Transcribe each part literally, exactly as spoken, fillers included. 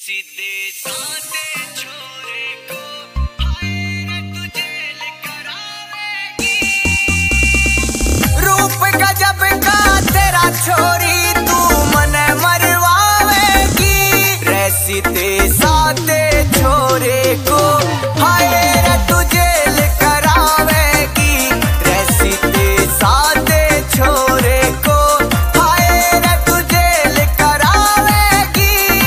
सीधे साधे छोरे को हाय रे तू जेल करावेगी। रूप गजब का तेरा छोरी तू मने मरवावेगी। रे सीधे साधे छोरे को हाय रे तू जेल करावेगी। रे सीधे साधे छोरे को हाय रे तू जेल करावेगी।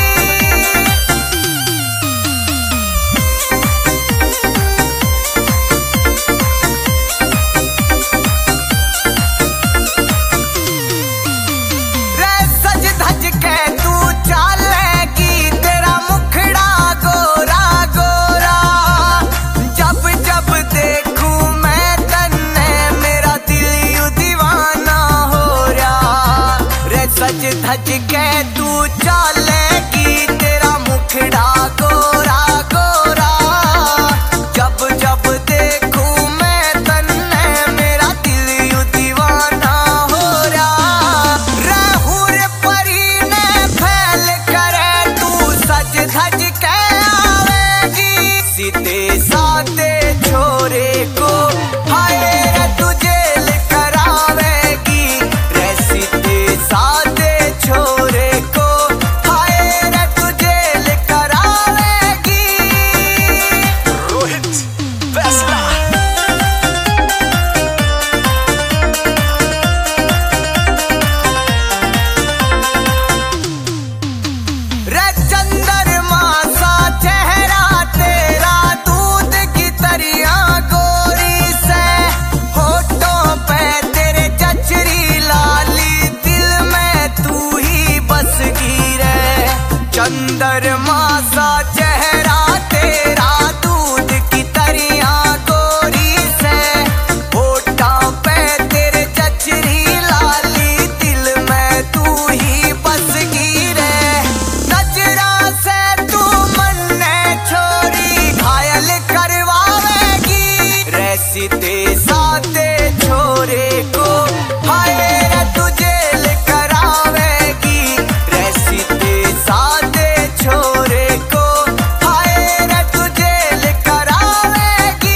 रे सज धज के तू चालेगी तेरा मुखड़ा गोरा गोरा। जब जब देखूं मैं तन्ने मेरा दिल यूं दीवाना हो रहा। रे सज धज के तू चालेगी तेरा मुखड़ा गोरा गोरा। जब जब देखूं मैं तन्ने मेरा दिल यूं दीवाना हो रहा। रहूर परी ने फैल करे तू सज धज के आवेगी। सीधे साधे छोरे को हाय रे तू जेल करावेगी। रे सीधे साधे छोरे को हाय रे तू जेल करावेगी। रोहित फैसला रे चंद्रमा सा चेहरा तेरा दूध की तरिया गोरी से। होठों पे तेरे चचरी लाली दिल में तू ही बस गई रे। चंद्रमा सा चेहरा तेरा दूध की तरिया गोरी से। होठों पे तेरे चचरी लाली दिल में तू ही बस गई रे। नजरा से तू मन्ने छोरी घायल करवावेगी। रे सीधे साधे छोरे को हाय रे तू जेल करावेगी। रे सीधे साधे छोरे को हाय रे तू जेल करावेगी।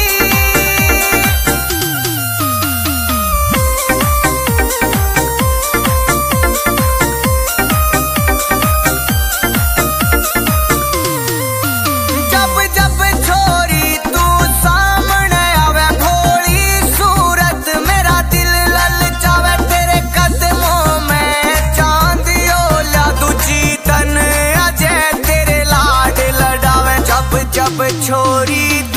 जब जब छोरी तू सामने आवे भोली सूरत मेरा दिल ललचावे। तेरे कदमों में चांदियो ला दूजी तन अजय तेरे लाड लडावे। जब जब छोरी